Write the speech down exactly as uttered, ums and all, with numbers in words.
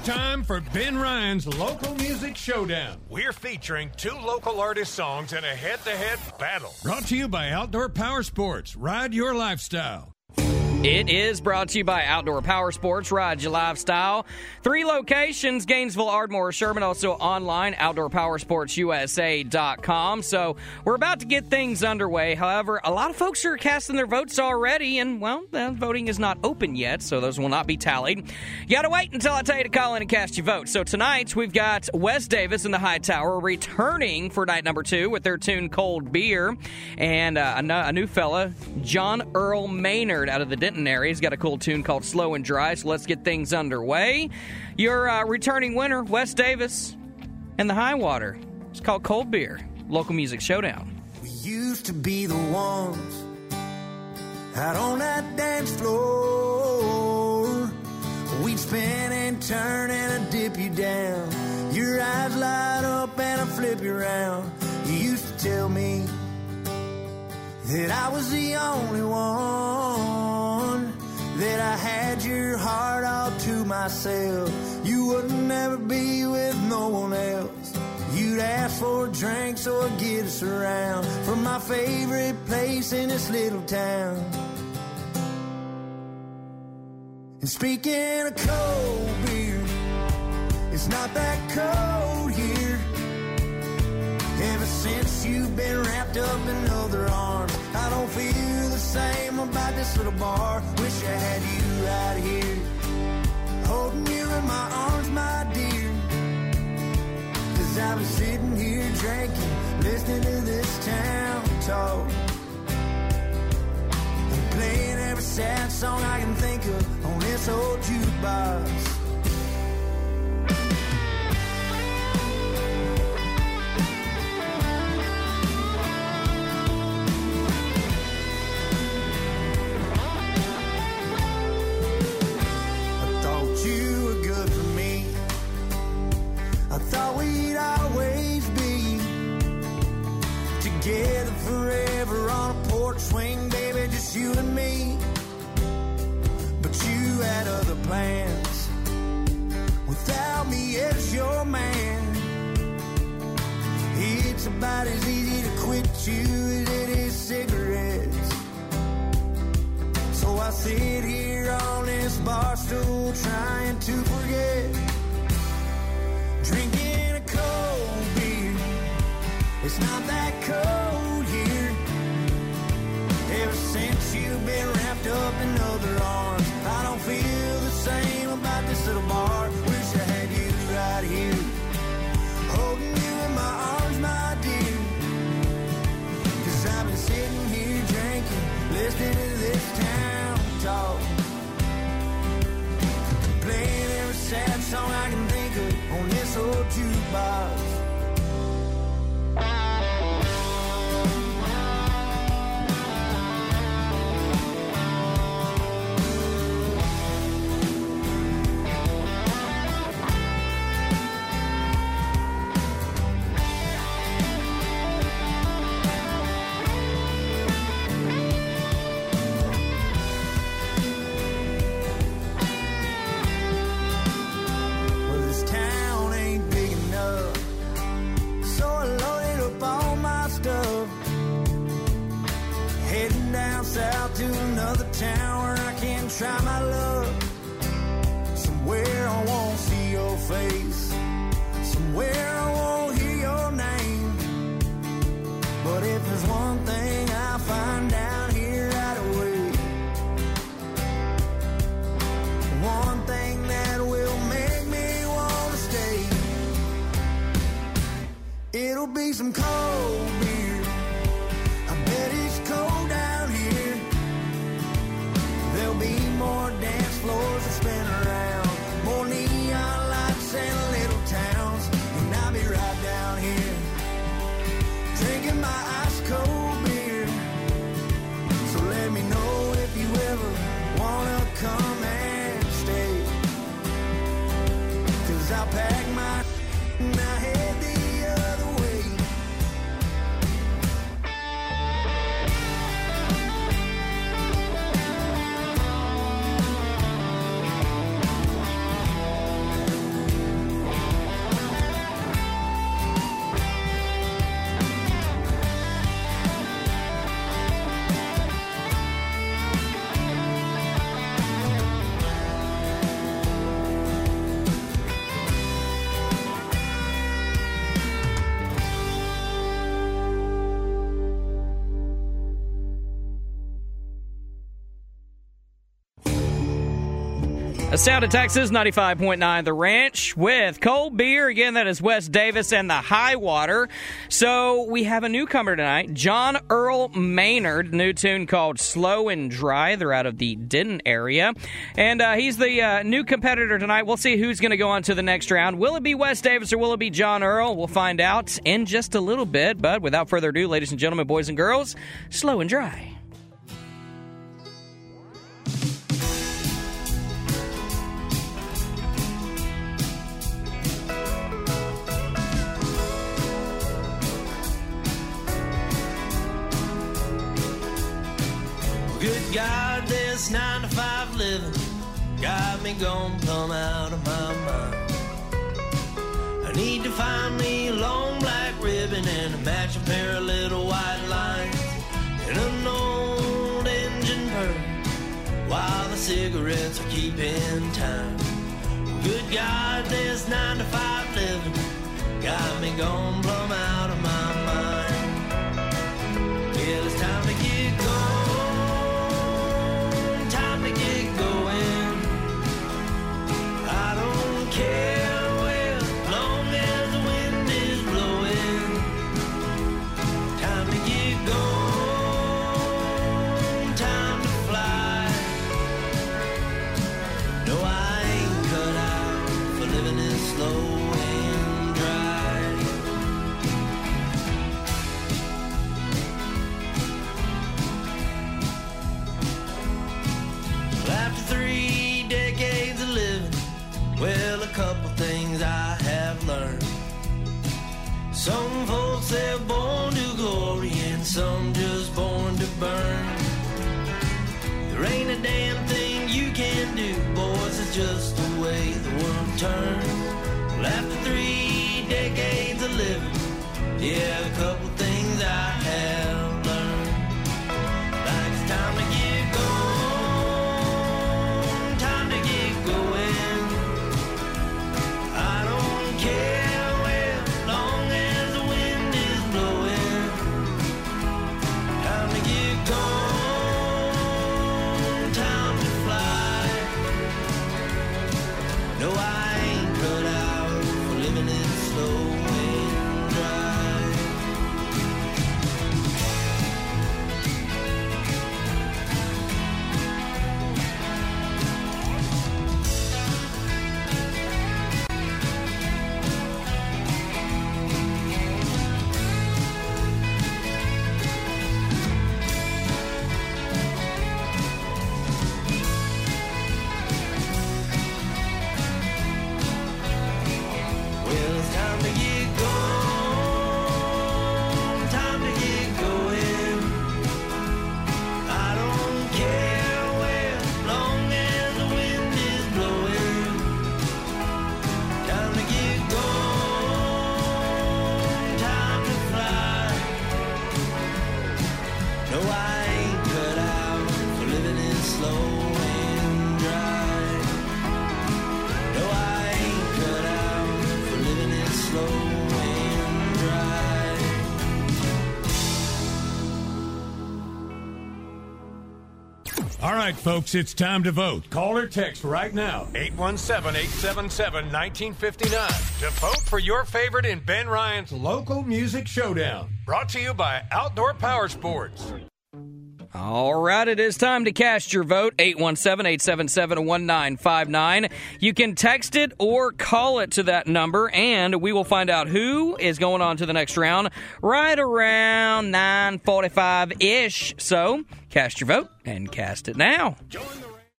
time for Ben Ryan's Local Music Showdown. We're featuring two local artist songs in a head-to-head battle. Brought to you by Outdoor Power Sports. Ride your lifestyle. It is brought to you by Outdoor Power Sports. Ride your lifestyle. Three locations, Gainesville, Ardmore, Sherman, also online, outdoor power sports u s a dot com. So we're about to get things underway. However, a lot of folks are casting their votes already, and, well, the voting is not open yet, so those will not be tallied. You got to wait until I tell you to call in and cast your vote. So tonight, we've got Wes Davis in the High Tower returning for night number two with their tune Cold Beer, and uh, a, a new fella, John Earl Maynard out of the Denton area. He's got a cool tune called Slow and Dry, so let's get things underway. Your uh, returning winner, Wes Davis, and the High Water. It's called Cold Beer. Local Music Showdown. We used to be the ones out on that dance floor. We'd spin and turn and I'd dip you down. Your eyes light up and I'd flip you around. You used to tell me that I was the only one, that I had your heart all to myself. You would never be with no one else. You'd ask for a drink so I'd get us around from my favorite place in this little town. And speaking of cold beer, it's not that cold here. Ever since you've been wrapped up in other arms, I don't feel the same about this little bar. Wish I had you right here, holding you in my arms, my dear. Cause I've been sitting here drinking, listening to this town talk, and playing every sad song I can think of on this old jukebox. Thought we'd always be together forever on a porch swing, baby, just you and me. But you had other plans without me as your man. It's about as easy to quit you as it is cigarettes. So I sit here on this bar stool trying to forget, drinking a cold beer. It's not that cold here. Ever since you've been wrapped up in other arms, I don't feel the same about this little bar. Wish I had you right here, holding you in my arms, my dear. Cause I've been sitting here drinking, listening to this town talk, playing every sad song I can think of on this old jukebox. South to another town where I can try my luck. Somewhere I won't see your face, somewhere I won't hear your name. But if there's one thing I find down here right away, one thing that will make me want to stay, it'll be some cold beer. I bet it's cold down here. There'll be more dance floors to spin around, more neon lights and little towns, and I'll be right down here drinking my ice cold beer. So let me know if you ever wanna come and stay, cause I'll pack my and I head the other way. A Sound of Texas, ninety-five point nine The Ranch with Cold Beer. Again, that is Wes Davis and the High Water. So we have a newcomer tonight, John Earl Maynard, new tune called Slow and Dry. They're out of the Denton area. And uh, he's the uh, new competitor tonight. We'll see who's going to go on to the next round. Will it be Wes Davis or will it be John Earl? We'll find out in just a little bit. But without further ado, ladies and gentlemen, boys and girls, Slow and Dry. Good God, this nine to five living got me gone plumb out of my mind. I need to find me a long black ribbon and a matching pair of little white lines and an old engine purr while the cigarettes are keeping time. Good God, this nine to five living got me gone plumb out of my mind. Well, it's time to get going. Well, a couple things I have learned. Some folks they're born to glory and some just born to burn. There ain't a damn thing you can do, boys, it's just the way the world turns. Well, after three decades of living, yeah, a couple things I have learned. Like it's time to get going, time to get going. All right, folks, it's time to vote. Call or text right now. eight one seven, eight seven seven, one nine five nine to vote for your favorite in Ben Ryan's Local Music Showdown. Brought to you by Outdoor Power Sports. All right, it is time to cast your vote, eight one seven, eight seven seven, one nine five nine. You can text it or call it to that number, and we will find out who is going on to the next round right around nine forty-five-ish. So, cast your vote and cast it now. Join the